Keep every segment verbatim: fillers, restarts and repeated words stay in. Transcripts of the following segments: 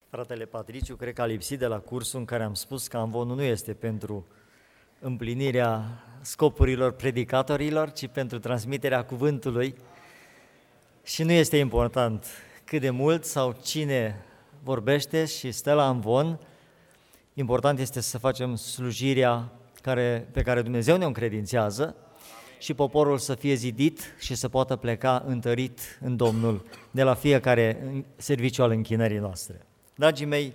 Fratele Patriciu, cred că a lipsit de la cursul în care am spus că amvonul nu este pentru împlinirea scopurilor predicatorilor, ci pentru transmiterea cuvântului și nu este important cât de mult sau cine vorbește și stă la amvon. Important este să facem slujirea care, pe care Dumnezeu ne încredințează și poporul să fie zidit și să poată pleca întărit în Domnul de la fiecare serviciu al închinării noastre. Dragii mei,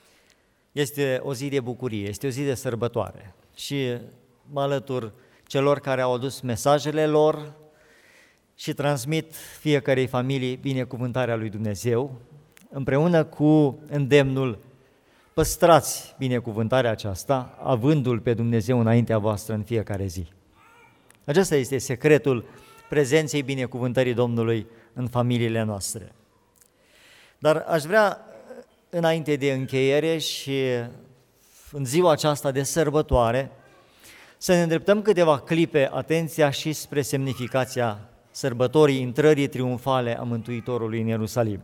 este o zi de bucurie, este o zi de sărbătoare și mă alătur celor care au adus mesajele lor și transmit fiecarei familii binecuvântarea lui Dumnezeu, împreună cu îndemnul: păstrați binecuvântarea aceasta, avându-L pe Dumnezeu înaintea voastră în fiecare zi. Acesta este secretul prezenței binecuvântării Domnului în familiile noastre. Dar aș vrea, înainte de încheiere și în ziua aceasta de sărbătoare, să ne îndreptăm câteva clipe atenția și spre semnificația sărbătorii intrării triumfale a Mântuitorului în Ierusalim.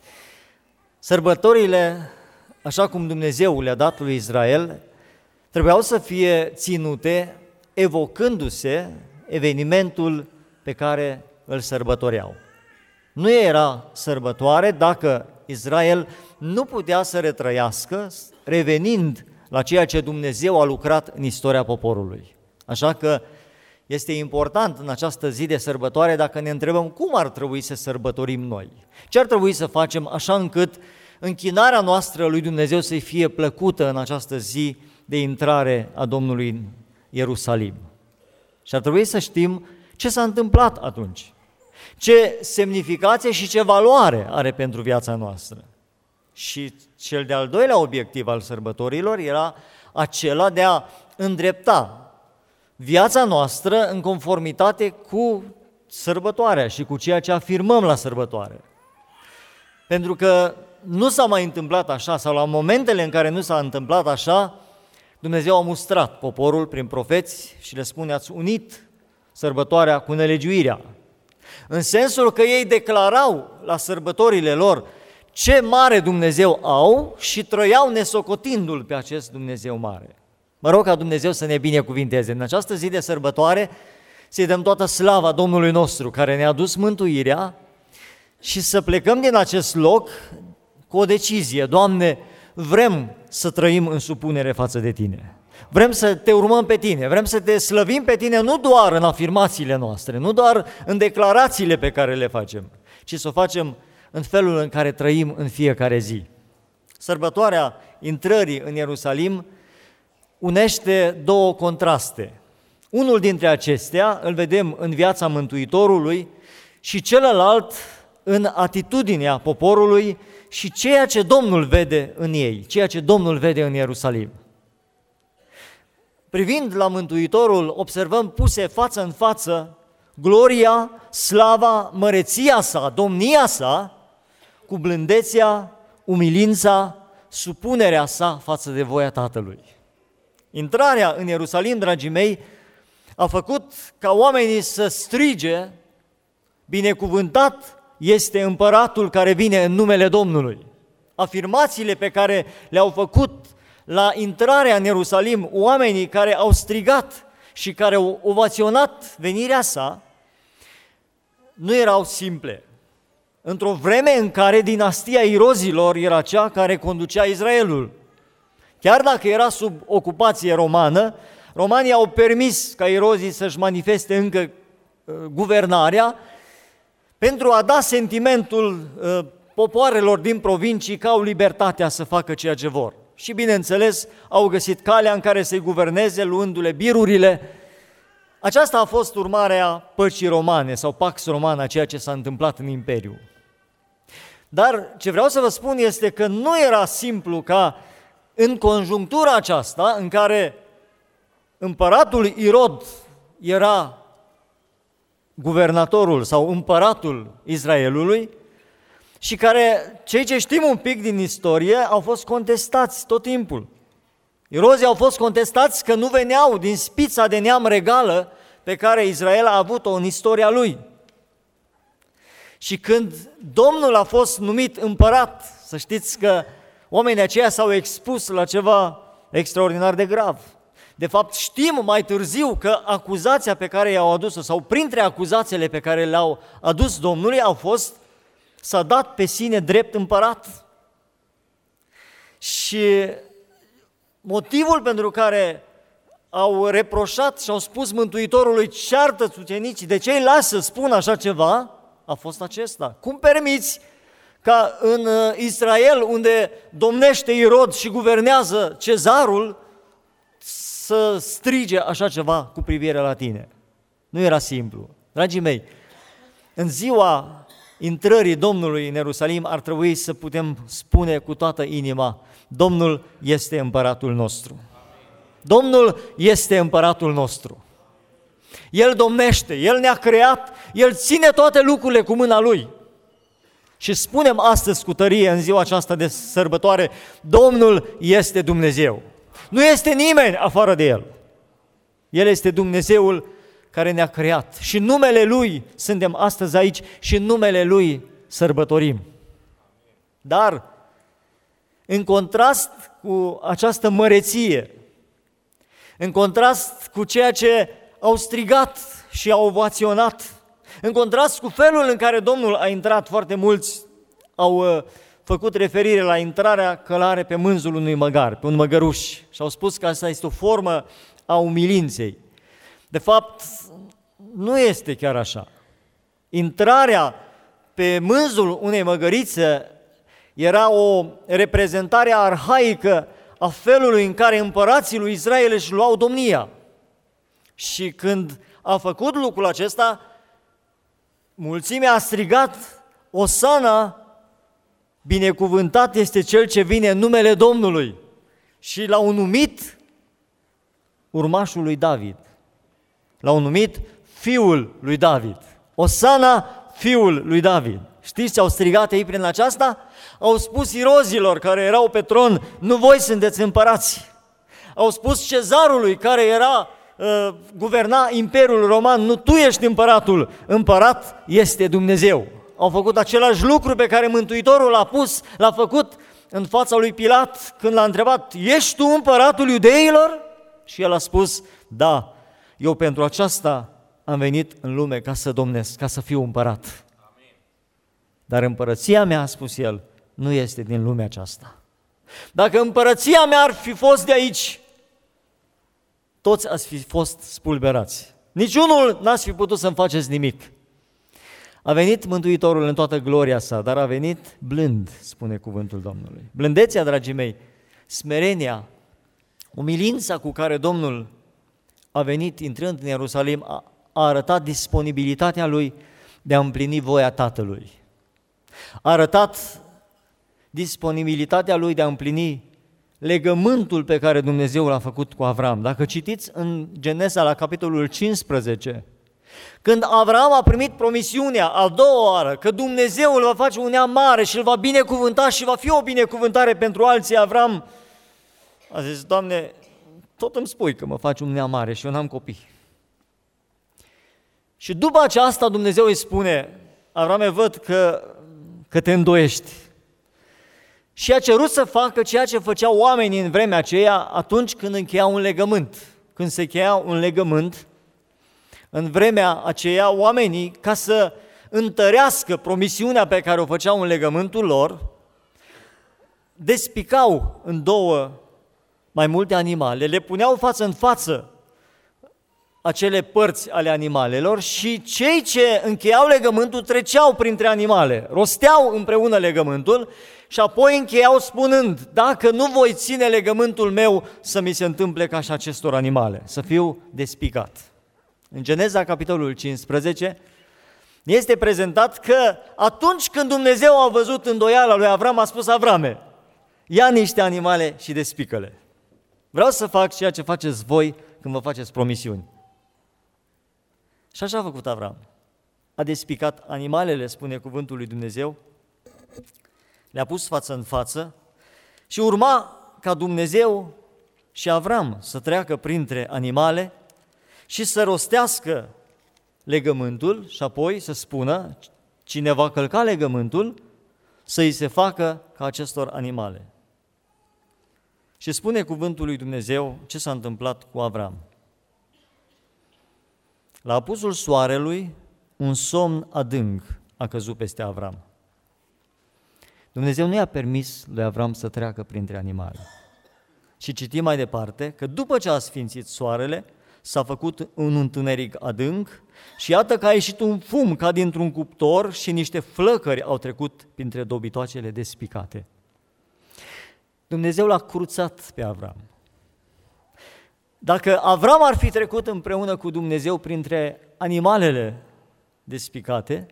Sărbătorile, așa cum Dumnezeu le-a dat lui Israel, trebuiau să fie ținute evocându-se evenimentul pe care îl sărbătoreau. Nu era sărbătoare dacă Israel nu putea să retrăiască revenind la ceea ce Dumnezeu a lucrat în istoria poporului. Așa că este important în această zi de sărbătoare dacă ne întrebăm cum ar trebui să sărbătorim noi. Ce ar trebui să facem așa încât închinarea noastră lui Dumnezeu să-i fie plăcută în această zi de intrare a Domnului în Ierusalim. Și ar trebui să știm ce s-a întâmplat atunci, ce semnificație și ce valoare are pentru viața noastră. Și cel de-al doilea obiectiv al sărbătorilor era acela de a îndrepta viața noastră în conformitate cu sărbătoarea și cu ceea ce afirmăm la sărbătoare. Pentru că nu s-a mai întâmplat așa, sau la momentele în care nu s-a întâmplat așa, Dumnezeu a mustrat poporul prin profeți și le spune: ați unit sărbătoarea cu nelegiuirea. În sensul că ei declarau la sărbătorile lor ce mare Dumnezeu au și trăiau nesocotindu-L pe acest Dumnezeu mare. Mă rog ca Dumnezeu să ne binecuvinteze. În această zi de sărbătoare să-i dăm toată slava Domnului nostru care ne-a dus mântuirea și să plecăm din acest loc cu o decizie: Doamne, vrem să trăim în supunere față de Tine. Vrem să Te urmăm pe Tine, vrem să Te slăvim pe Tine nu doar în afirmațiile noastre, nu doar în declarațiile pe care le facem, ci să o facem în felul în care trăim în fiecare zi. Sărbătoarea intrării în Ierusalim unește două contraste. Unul dintre acestea îl vedem în viața Mântuitorului și celălalt în atitudinea poporului și ceea ce Domnul vede în ei, ceea ce Domnul vede în Ierusalim. Privind la Mântuitorul, observăm puse față în față gloria, slava, măreția sa, domnia sa, cu blândețea, umilința, supunerea sa față de voia Tatălui. Intrarea în Ierusalim, dragii mei, a făcut ca oamenii să strige: binecuvântat este împăratul care vine în numele Domnului. Afirmațiile pe care le-au făcut la intrarea în Ierusalim oamenii care au strigat și care au ovaționat venirea sa nu erau simple. Într-o vreme în care dinastia Irozilor era cea care conducea Israelul. Chiar dacă era sub ocupație romană, romanii au permis ca Irozii să-și manifeste încă uh, guvernarea pentru a da sentimentul uh, popoarelor din provincii că au libertatea să facă ceea ce vor. Și bineînțeles au găsit calea în care să-i guverneze, luându-le birurile. Aceasta a fost urmarea păcii romane sau pax romana, a ceea ce s-a întâmplat în Imperiu. Dar ce vreau să vă spun este că nu era simplu ca în conjunctura aceasta în care împăratul Irod era guvernatorul sau împăratul Israelului și care, cei ce știm un pic din istorie, au fost contestați tot timpul. Irozii au fost contestați că nu veneau din spița de neam regală pe care Israel a avut-o în istoria lui. Și când Domnul a fost numit împărat, să știți că oamenii aceia s-au expus la ceva extraordinar de grav. De fapt, știm mai târziu că acuzația pe care i-au adus-o, sau printre acuzațiile pe care le-au adus Domnului, au fost: s-a dat pe sine drept împărat. Și motivul pentru care au reproșat și au spus Mântuitorului: ceartă-ți ucenicii, de ce îi lasă să spună așa ceva? A fost acesta: cum permiți ca în Israel, unde domnește Irod și guvernează Cezarul, să strige așa ceva cu privire la tine? Nu era simplu. Dragii mei, în ziua intrării Domnului în Ierusalim ar trebui să putem spune cu toată inima: Domnul este împăratul nostru. Domnul este împăratul nostru. El domnește, El ne-a creat, El ține toate lucrurile cu mâna Lui. Și spunem astăzi cu tărie, în ziua aceasta de sărbătoare: Domnul este Dumnezeu. Nu este nimeni afară de El. El este Dumnezeul care ne-a creat și în numele Lui suntem astăzi aici și în numele Lui sărbătorim. Dar, în contrast cu această măreție, în contrast cu ceea ce au strigat și au ovaționat, în contrast cu felul în care Domnul a intrat, foarte mulți au uh, făcut referire la intrarea călare pe mânzul unui măgar, pe un măgăruș, și au spus că asta este o formă a umilinței. De fapt, nu este chiar așa. Intrarea pe mânzul unei măgărițe era o reprezentare arhaică a felului în care împărații lui Israel își luau domnia. Și când a făcut lucrul acesta, mulțimea a strigat: Osana, binecuvântat este cel ce vine în numele Domnului. Și l-au numit urmașul lui David. L-au numit fiul lui David. Osana, fiul lui David. Știți ce au strigat ei prin aceasta? Au spus irozilor care erau pe tron: nu voi sunteți împărați. Au spus cezarului care era uh, guverna Imperiul Roman: nu tu ești împăratul, împărat este Dumnezeu. Au făcut același lucru pe care Mântuitorul l-a pus, l-a făcut în fața lui Pilat când l-a întrebat: ești tu împăratul iudeilor? Și el a spus: da, eu pentru aceasta am venit în lume, ca să domnesc, ca să fiu împărat. Amin. Dar împărăția mea, a spus el, nu este din lumea aceasta. Dacă împărăția mea ar fi fost de aici, toți ați fi fost spulberați. Niciunul n-ați fi putut să-mi faceți nimic. A venit Mântuitorul în toată gloria sa, dar a venit blând, spune cuvântul Domnului. Blândețea, dragii mei, smerenia, umilința cu care Domnul a venit intrând în Ierusalim, a, a arătat disponibilitatea Lui de a împlini voia Tatălui. A arătat disponibilitatea Lui de a împlini legământul pe care Dumnezeu l-a făcut cu Avram. Dacă citiți în Genesa la capitolul cincisprezece, când Avram a primit promisiunea a doua oară că Dumnezeu îl va face un neam mare și îl va binecuvânta și va fi o binecuvântare pentru alții, Avram a zis: Doamne, tot îmi spui că mă faci un neam mare și eu n-am copii. Și după aceasta Dumnezeu îi spune: Avrame, văd că, că te îndoiești. Și a cerut să facă ceea ce făceau oamenii în vremea aceea atunci când încheiau un legământ. Când se încheia un legământ, în vremea aceea, oamenii, ca să întărească promisiunea pe care o făceau în legământul lor, despicau în două mai multe animale, le puneau față în față acele părți ale animalelor și cei ce încheiau legământul treceau printre animale, rosteau împreună legământul și apoi încheiau spunând: dacă nu voi ține legământul meu, să mi se întâmple ca și acestor animale, să fiu despicat. În Geneza, capitolul cincisprezece, este prezentat că atunci când Dumnezeu a văzut îndoiala lui Avram, a spus: Avrame, ia niște animale și despică-le. Vreau să fac ceea ce faceți voi când vă faceți promisiuni. Și așa a făcut Avram. A despicat animalele, spune cuvântul lui Dumnezeu, le-a pus față în față și urma ca Dumnezeu și Avram să treacă printre animale și să rostească legământul și apoi să spună: cine va călca legământul, să îi se facă ca acestor animale. Și spune cuvântul lui Dumnezeu ce s-a întâmplat cu Avram. La apusul soarelui, un somn adânc a căzut peste Avram. Dumnezeu nu i-a permis lui Avram să treacă printre animale. Și citim mai departe că după ce a sfințit soarele, s-a făcut un întuneric adânc și iată că a ieșit un fum ca dintr-un cuptor și niște flăcări au trecut printre dobitoacele despicate. Dumnezeu l-a cruțat pe Avram. Dacă Avram ar fi trecut împreună cu Dumnezeu printre animalele despicate,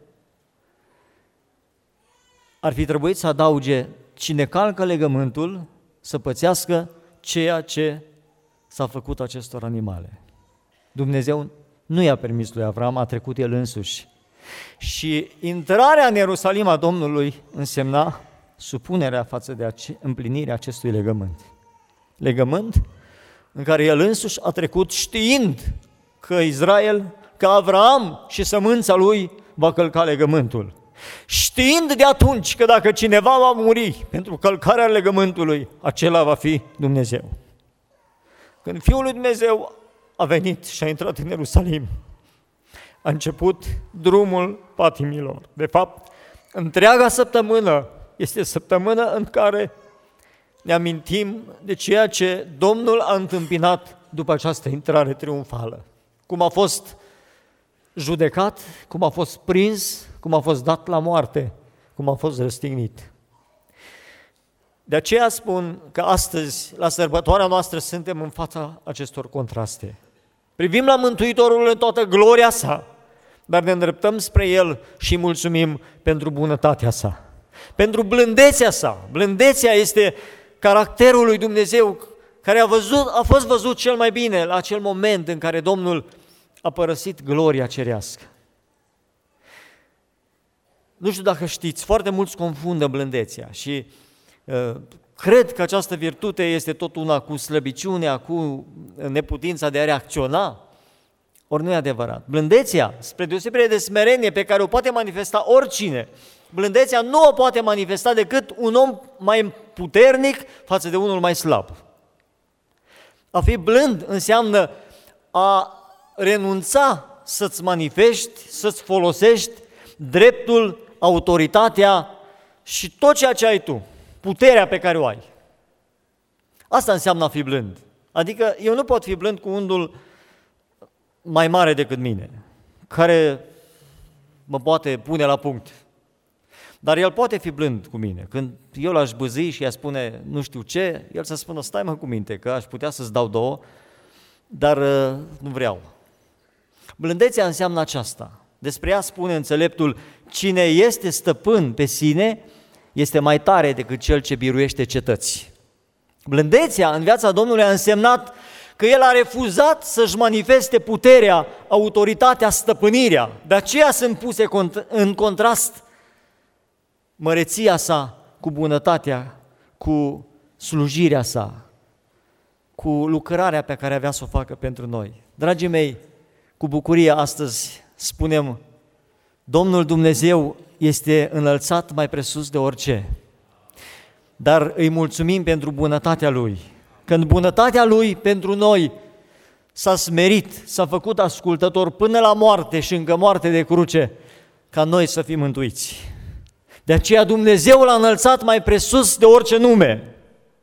ar fi trebuit să adauge: cine calcă legământul să pățească ceea ce s-a făcut acestor animale. Dumnezeu nu i-a permis lui Avram, a trecut el însuși. Și intrarea în Ierusalim a Domnului însemna supunerea față de împlinirea acestui legământ. Legământ în care el însuși a trecut știind că Israel, că Avram și sămânța lui va călca legământul. Știind de atunci că dacă cineva va muri pentru călcarea legământului, acela va fi Dumnezeu. Când Fiul lui Dumnezeu a venit și a intrat în Ierusalim, a început drumul patimilor. De fapt, întreaga săptămână este săptămână în care ne amintim de ceea ce Domnul a întâmpinat după această intrare triumfală. Cum a fost judecat, cum a fost prins, cum a fost dat la moarte, cum a fost răstignit. De aceea spun că astăzi, la sărbătoarea noastră, suntem în fața acestor contraste. Privim la Mântuitorul în toată gloria sa, dar ne îndreptăm spre El și mulțumim pentru bunătatea sa, pentru blândețea sa. Blândețea este caracterul lui Dumnezeu care a, văzut, a fost văzut cel mai bine la acel moment în care Domnul a părăsit gloria cerească. Nu știu dacă știți, foarte mulți confundă blândețea și uh, cred că această virtute este tot una cu slăbiciunea, cu neputința de a reacționa. Ori nu e adevărat. Blândețea, spre deosebire de smerenie pe care o poate manifesta oricine, blândețea nu o poate manifesta decât un om mai puternic față de unul mai slab. A fi blând înseamnă a renunța să-ți manifesti, să-ți folosești dreptul, autoritatea și tot ceea ce ai tu, puterea pe care o ai. Asta înseamnă a fi blând. Adică eu nu pot fi blând cu unul mai mare decât mine, care mă poate pune la punct. Dar el poate fi blând cu mine. Când eu l-aș bâzi și i-a spune nu știu ce, el să spună stai mă cu minte, că aș putea să-ți dau două, dar uh, nu vreau. Blândețea înseamnă aceasta. Despre ea spune înțeleptul: cine este stăpân pe sine este mai tare decât cel ce biruiește cetăți. Blândețea în viața Domnului a însemnat că el a refuzat să-și manifeste puterea, autoritatea, stăpânirea. De aceea sunt puse în contrast măreția sa cu bunătatea, cu slujirea sa, cu lucrarea pe care avea să o facă pentru noi. Dragii mei, cu bucurie astăzi spunem: Domnul Dumnezeu este înălțat mai presus de orice, dar îi mulțumim pentru bunătatea Lui. Când bunătatea Lui pentru noi s-a smerit, s-a făcut ascultător până la moarte și încă moarte de cruce, ca noi să fim mântuiți. De aceea Dumnezeu l-a înălțat mai presus de orice nume,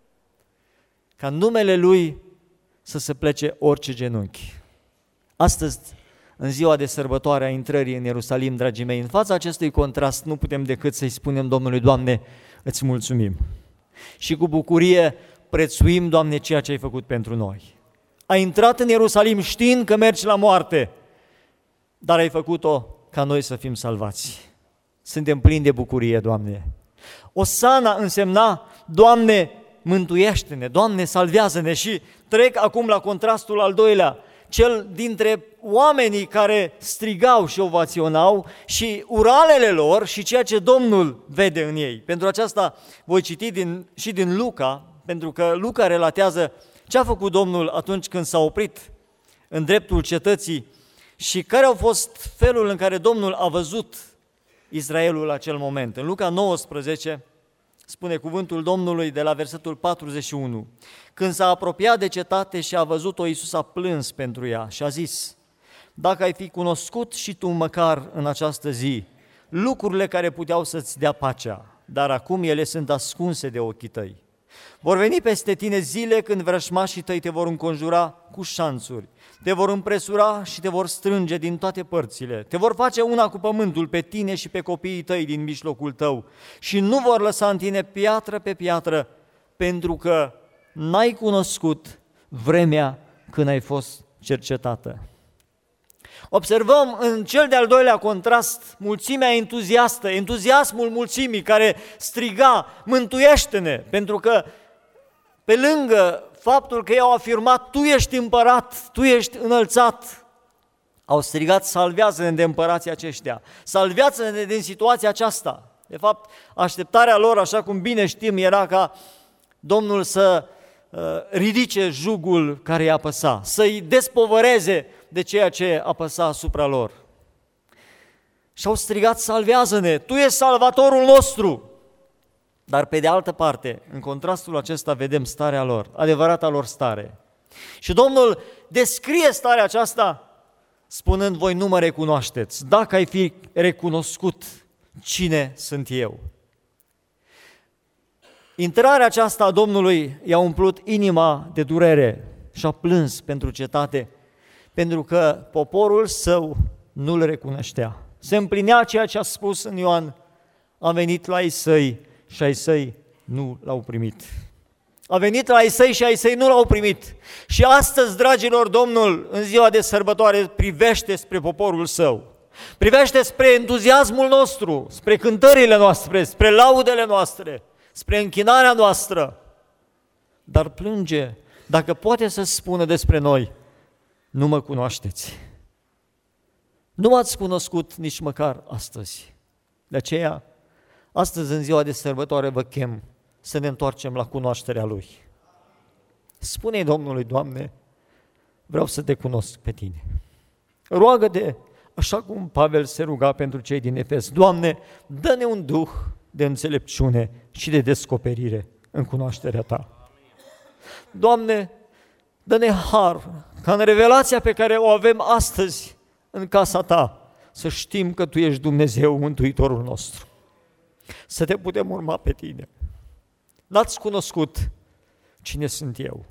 ca în numele Lui să se plece orice genunchi. Astăzi, în ziua de sărbătoare a intrării în Ierusalim, dragii mei, în fața acestui contrast nu putem decât să-i spunem Domnului: Doamne, îți mulțumim și cu bucurie prețuim, Doamne, ceea ce ai făcut pentru noi. Ai intrat în Ierusalim știind că mergi la moarte, dar ai făcut-o ca noi să fim salvați. Suntem plini de bucurie, Doamne. Osana însemna: Doamne, mântuiește-ne, Doamne, salvează-ne. Și trec acum la contrastul al doilea, cel dintre oamenii care strigau și ovaționau și uralele lor și ceea ce Domnul vede în ei. Pentru aceasta voi citi din, și din Luca, pentru că Luca relatează ce a făcut Domnul atunci când s-a oprit în dreptul cetății și care au fost felul în care Domnul a văzut Israelul la acel moment. În Luca nouăsprezece spune cuvântul Domnului de la versetul patruzeci și unu. Când s-a apropiat de cetate și a văzut-o, Iisus a plâns pentru ea și a zis: dacă ai fi cunoscut și tu măcar în această zi lucrurile care puteau să-ți dea pacea, dar acum ele sunt ascunse de ochii tăi. Vor veni peste tine zile când vrășmașii tăi te vor înconjura cu șanțuri, te vor împresura și te vor strânge din toate părțile, te vor face una cu pământul pe tine și pe copiii tăi din mijlocul tău și nu vor lăsa în tine piatră pe piatră, pentru că n-ai cunoscut vremea când ai fost cercetată. Observăm în cel de-al doilea contrast mulțimea entuziastă, entuziasmul mulțimii care striga: mântuiește-ne, pentru că pe lângă faptul că ei au afirmat: tu ești împărat, tu ești înălțat, au strigat: salvează-ne de împărații aceștia, salvează-ne din situația aceasta. De fapt, așteptarea lor, așa cum bine știm, era ca Domnul să uh, ridice jugul care îi apăsa, să-i despovăreze de ceea ce apăsa asupra lor. Și au strigat: salvează-ne, tu ești salvatorul nostru. Dar pe de altă parte, în contrastul acesta vedem starea lor, adevărata lor stare. Și Domnul descrie starea aceasta spunând: voi nu mă recunoașteți, dacă ai fi recunoscut cine sunt eu. Intrarea aceasta a Domnului i-a umplut inima de durere și a plâns pentru cetate, pentru că poporul său nu-l recunoștea. Se împlinea ceea ce a spus în Ioan: a venit la ei săi și ai săi nu l-au primit. A venit la ei săi și ai săi nu l-au primit. Și astăzi, dragilor, Domnul, în ziua de sărbătoare, privește spre poporul său, privește spre entuziasmul nostru, spre cântările noastre, spre laudele noastre, spre închinarea noastră, dar plânge dacă poate să spună despre noi: nu mă cunoașteți. Nu m-ați cunoscut nici măcar astăzi. De aceea, astăzi, în ziua de sărbătoare, vă chem să ne întoarcem la cunoașterea Lui. Spune-i Domnului: Doamne, vreau să te cunosc pe Tine. Roagă-te, așa cum Pavel se ruga pentru cei din Efes: Doamne, dă-ne un duh de înțelepciune și de descoperire în cunoașterea Ta. Doamne, dă-ne har ca în revelația pe care o avem astăzi în casa Ta să știm că Tu ești Dumnezeu, Mântuitorul nostru, să Te putem urma pe Tine. N-ați cunoscut cine sunt eu.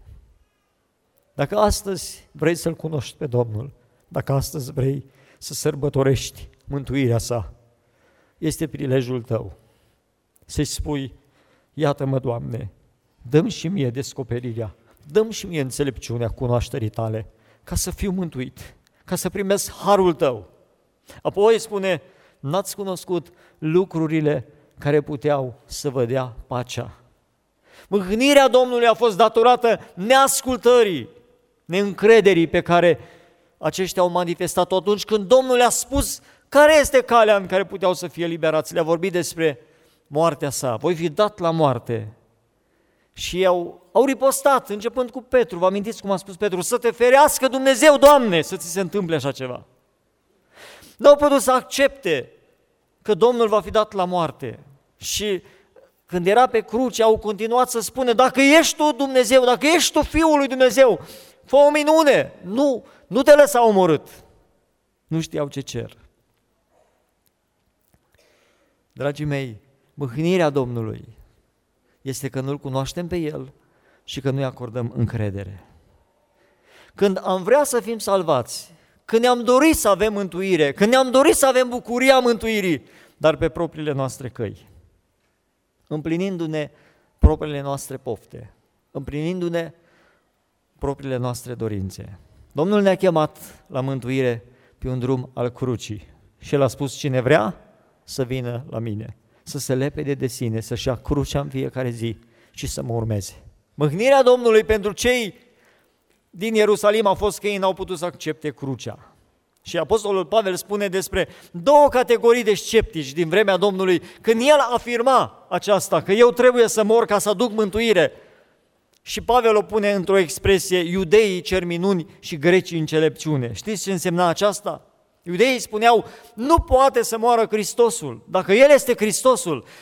Dacă astăzi vrei să-L cunoști pe Domnul, dacă astăzi vrei să sărbătorești mântuirea Sa, este prilejul tău să-i spui: iată-mă, Doamne, dă-mi și mie descoperirea, dă-mi și mie înțelepciunea cunoașterii Tale, ca să fiu mântuit, ca să primesc harul Tău. Apoi spune: n-ați cunoscut lucrurile care puteau să vă dea pacea. Mâhnirea Domnului a fost datorată neascultării, neîncrederii pe care aceștia au manifestat-o atunci când Domnul le-a spus care este calea în care puteau să fie liberați. Le-a vorbit despre moartea Sa: voi fi dat la moarte. Și au, au ripostat, începând cu Petru. Vă amintiți cum a spus Petru: să te ferească Dumnezeu, Doamne, să ți se întâmple așa ceva. Nu au putut să accepte că Domnul va fi dat la moarte. Și când era pe cruce, au continuat să spună: dacă ești Tu Dumnezeu, dacă ești Tu Fiul lui Dumnezeu, fă o minune. Nu, nu te lăsa omorât. Nu știau ce cer. Dragii mei, mâhnirea Domnului este că nu-L cunoaștem pe El și că nu-i acordăm încredere. Când am vrea să fim salvați, când ne-am dorit să avem mântuire, când ne-am dorit să avem bucuria mântuirii, dar pe propriile noastre căi, împlinindu-ne propriile noastre pofte, împlinindu-ne propriile noastre dorințe. Domnul ne-a chemat la mântuire pe un drum al crucii și El a spus: cine vrea să vină la mine, să se lepede de sine, să-și ia crucea în fiecare zi și să mă urmeze. Mâhnirea Domnului pentru cei din Ierusalim a fost că ei n-au putut să accepte crucea. Și Apostolul Pavel spune despre două categorii de sceptici din vremea Domnului, când el afirma aceasta, că eu trebuie să mor ca să aduc mântuire. Și Pavel o pune într-o expresie: iudeii cer minuni și grecii înțelepciune. Știți ce însemna aceasta? Iudeii spuneau: nu poate să moară Hristosul. Dacă El este Hristosul,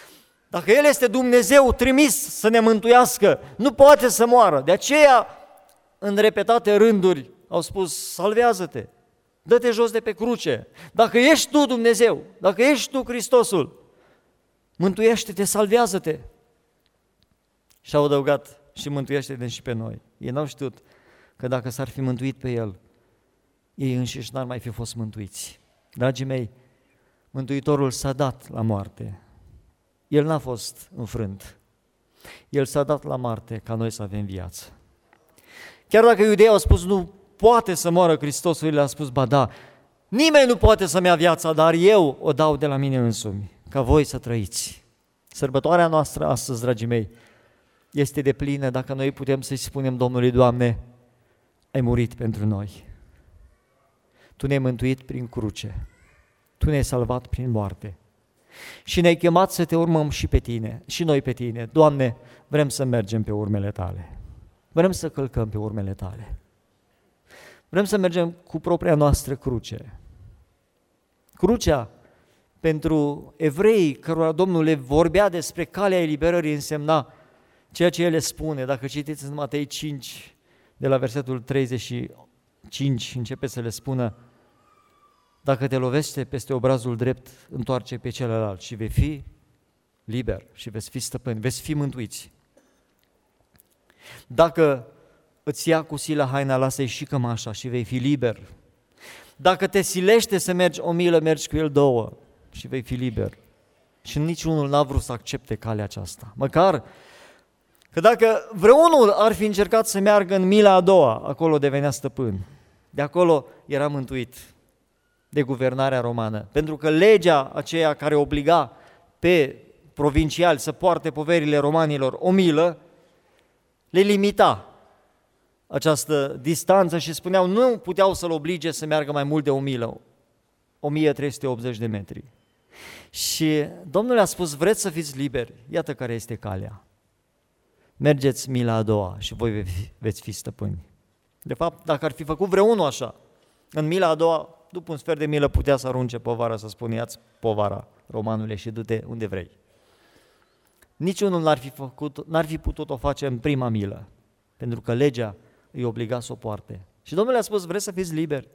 Dacă El este Dumnezeu trimis să ne mântuiască, nu poate să moară. De aceea, în repetate rânduri, au spus, salvează-te, dă-te jos de pe cruce. Dacă ești tu Dumnezeu, dacă ești tu Hristosul, mântuiește-te, salvează-te. Și au adăugat, și mântuiește-te și pe noi. Ei n-au știut că dacă s-ar fi mântuit pe El, ei înșiși n-ar mai fi fost mântuiți. Dragii mei, Mântuitorul s-a dat la moarte. El n-a fost înfrânt. El s-a dat la moarte ca noi să avem viață. Chiar dacă iudeii au spus nu poate să moară Hristosul, el a spus ba da, nimeni nu poate să-mi ia viața, dar eu o dau de la mine însumi, ca voi să trăiți. Sărbătoarea noastră astăzi, dragii mei, este deplină dacă noi putem să-i spunem Domnului, Doamne, ai murit pentru noi. Tu ne-ai mântuit prin cruce, Tu ne-ai salvat prin moarte și ne-ai chemat să te urmăm și pe Tine, și noi pe Tine. Doamne, vrem să mergem pe urmele Tale, vrem să călcăm pe urmele Tale, vrem să mergem cu propria noastră cruce. Crucea, pentru evrei cărora Domnul le vorbea despre calea eliberării, însemna ceea ce El le spune. Dacă citiți în Matei cinci, de la versetul treizeci și cinci, începe să le spună, dacă te lovește peste obrazul drept, întoarce pe celălalt și vei fi liber și veți fi stăpâni, veți fi mântuiți. Dacă îți ia cu sila haina, lasă-i și cămașa și vei fi liber. Dacă te silește să mergi o milă, mergi cu el două și vei fi liber. Și niciunul n-a vrut să accepte calea aceasta. Măcar că dacă vreunul ar fi încercat să meargă în mila a doua, acolo devenea stăpân. De acolo era mântuit de guvernarea romană. Pentru că legea aceea care obliga pe provinciali să poarte poverile romanilor o milă, le limita această distanță și spuneau nu puteau să-l oblige să meargă mai mult de o milă, o mie trei sute optzeci de metri. Și Domnul a spus, vreți să fiți liberi? Iată care este calea. Mergeți mila a doua și voi veți fi stăpâni. De fapt, dacă ar fi făcut vreunul așa, în mila a doua, după un sfert de milă putea să arunce povara, să spună, ia-ți povara, romanule, și du-te unde vrei. Niciunul n-ar fi, făcut, n-ar fi putut o face în prima milă, pentru că legea îi obliga să o poarte. Și Domnul a spus, vreți să fiți liberi?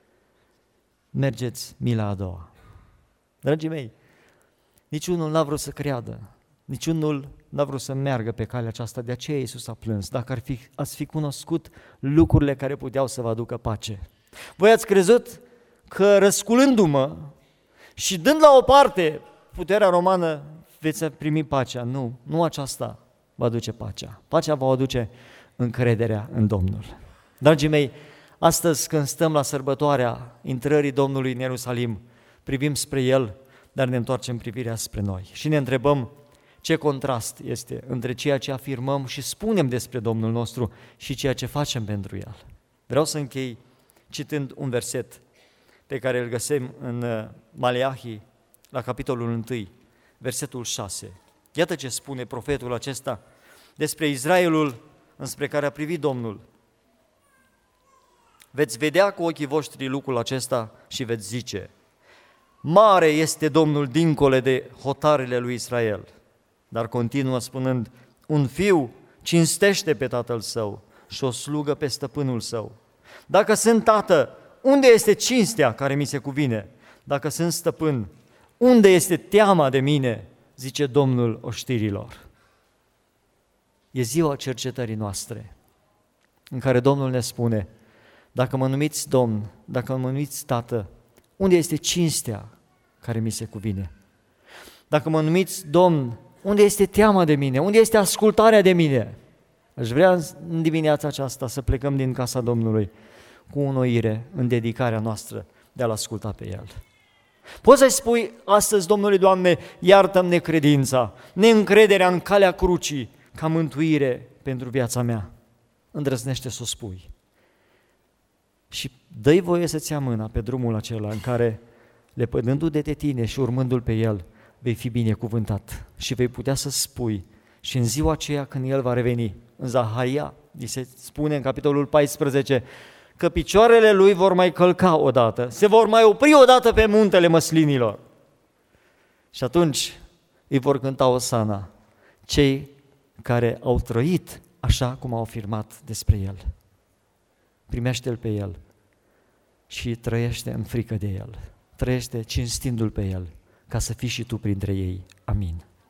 Mergeți mila a doua. Dragii mei, niciunul n-a vrut să creadă, niciunul n-a vrut să meargă pe calea aceasta, de aceea Iisus a plâns, dacă ar fi, ați fi cunoscut lucrurile care puteau să vă aducă pace. Voi ați crezut că răsculându-mă și dând la o parte puterea romană, veți primi pacea. Nu, nu aceasta va aduce pacea. Pacea va aduce încrederea în Domnul. Dragii mei, astăzi când stăm la sărbătoarea intrării Domnului în Ierusalim, privim spre El, dar ne întoarcem privirea spre noi și ne întrebăm ce contrast este între ceea ce afirmăm și spunem despre Domnul nostru și ceea ce facem pentru El. Vreau să închei citând un verset pe care îl găsim în Maleahi, la capitolul unu, versetul șase. Iată ce spune profetul acesta despre Israelul înspre care a privit Domnul. Veți vedea cu ochii voștri lucrul acesta și veți zice, mare este Domnul dincolo de hotarele lui Israel. Dar continuă spunând, un fiu cinstește pe tatăl său și o slugă pe stăpânul său. Dacă sunt tată, unde este cinstea care mi se cuvine? Dacă sunt stăpân, unde este teama de mine? Zice Domnul oștirilor. E ziua cercetării noastre, în care Domnul ne spune, dacă mă numiți Domn, dacă mă numiți Tată, unde este cinstea care mi se cuvine? Dacă mă numiți Domn, unde este teama de mine? Unde este ascultarea de mine? Aș vrea în dimineața aceasta să plecăm din casa Domnului cu înnoire în dedicarea noastră de a-L asculta pe El. Poți să-i spui astăzi, Domnului, Doamne, iartă-mi necredința, neîncrederea în calea crucii ca mântuire pentru viața mea. Îndrăznește să o spui. Și dă-i voie să-ți ia mâna pe drumul acela în care, lepădându-te de tine și urmându-L pe El, vei fi binecuvântat și vei putea să spui și în ziua aceea când El va reveni, în Zaharia, îi se spune în capitolul paisprezece, că picioarele Lui vor mai călca odată, se vor mai opri odată pe muntele măslinilor. Și atunci îi vor cânta Osana cei care au trăit așa cum au afirmat despre El. Primește-L pe El și trăiește în frică de El. Trăiește cinstindu-L pe El, ca să fii și tu printre ei. Amin.